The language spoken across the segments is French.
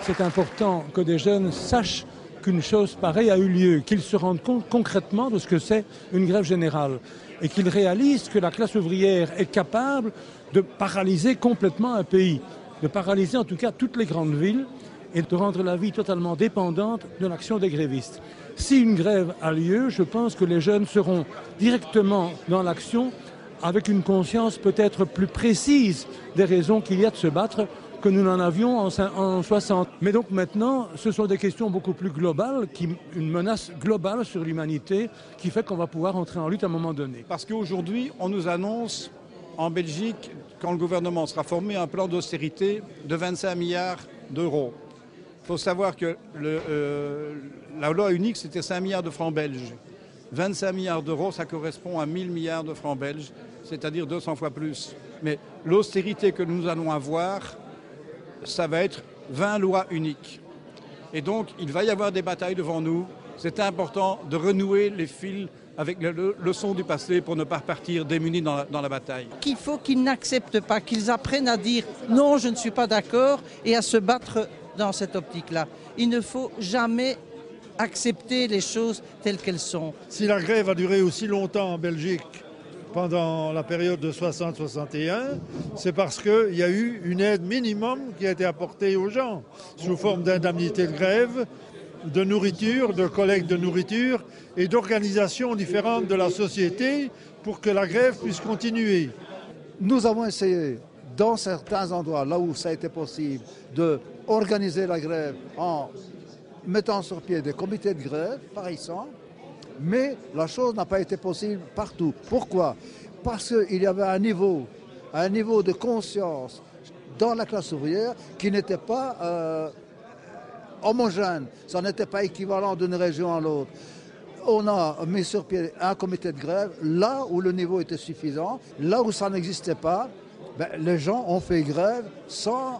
c'est important que des jeunes sachent qu'une chose pareille a eu lieu, qu'ils se rendent compte concrètement de ce que c'est une grève générale et qu'ils réalisent que la classe ouvrière est capable de paralyser complètement un pays, de paralyser en tout cas toutes les grandes villes et de rendre la vie totalement dépendante de l'action des grévistes. Si une grève a lieu, je pense que les jeunes seront directement dans l'action avec une conscience peut-être plus précise des raisons qu'il y a de se battre que nous n'en avions en 60. Mais donc maintenant, ce sont des questions beaucoup plus globales, une menace globale sur l'humanité qui fait qu'on va pouvoir entrer en lutte à un moment donné. Parce qu'aujourd'hui, on nous annonce en Belgique, quand le gouvernement sera formé, un plan d'austérité de 25 milliards d'euros. Il faut savoir que la loi unique, c'était 5 milliards de francs belges. 25 milliards d'euros, ça correspond à 1000 milliards de francs belges, c'est-à-dire 200 fois plus. Mais l'austérité que nous allons avoir, ça va être 20 lois uniques. Et donc, il va y avoir des batailles devant nous. C'est important de renouer les fils avec les leçons du passé pour ne pas repartir démunis dans la bataille. Qu'il faut qu'ils n'acceptent pas, qu'ils apprennent à dire « non, je ne suis pas d'accord » et à se battre dans cette optique-là. Il ne faut jamais accepter les choses telles qu'elles sont. Si la grève a duré aussi longtemps en Belgique pendant la période de 60-61, c'est parce qu'il y a eu une aide minimum qui a été apportée aux gens sous forme d'indemnité de grève, de nourriture, de collecte de nourriture et d'organisations différentes de la société pour que la grève puisse continuer. Nous avons essayé, dans certains endroits, là où ça a été possible, d'organiser la grève en mettant sur pied des comités de grève, par exemple, mais la chose n'a pas été possible partout. Pourquoi? Parce qu'il y avait un niveau de conscience dans la classe ouvrière qui n'était pas homogène. Ça n'était pas équivalent d'une région à l'autre. On a mis sur pied un comité de grève là où le niveau était suffisant, là où ça n'existait pas. Les gens ont fait grève sans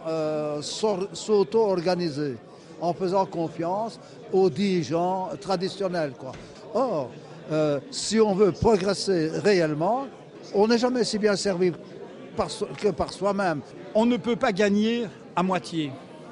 s'auto-organiser, en faisant confiance aux dirigeants traditionnels, quoi. Or, si on veut progresser réellement, on n'est jamais si bien servi que par soi-même. On ne peut pas gagner à moitié.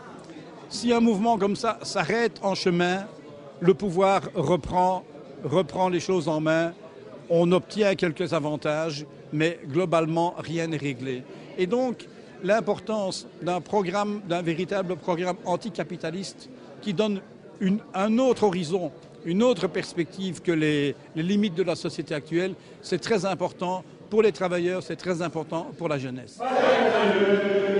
Si un mouvement comme ça s'arrête en chemin, le pouvoir reprend les choses en main, on obtient quelques avantages, mais globalement, rien n'est réglé. Et donc, l'importance d'un véritable programme anticapitaliste qui donne un autre horizon, une autre perspective que les limites de la société actuelle, c'est très important pour les travailleurs, c'est très important pour la jeunesse.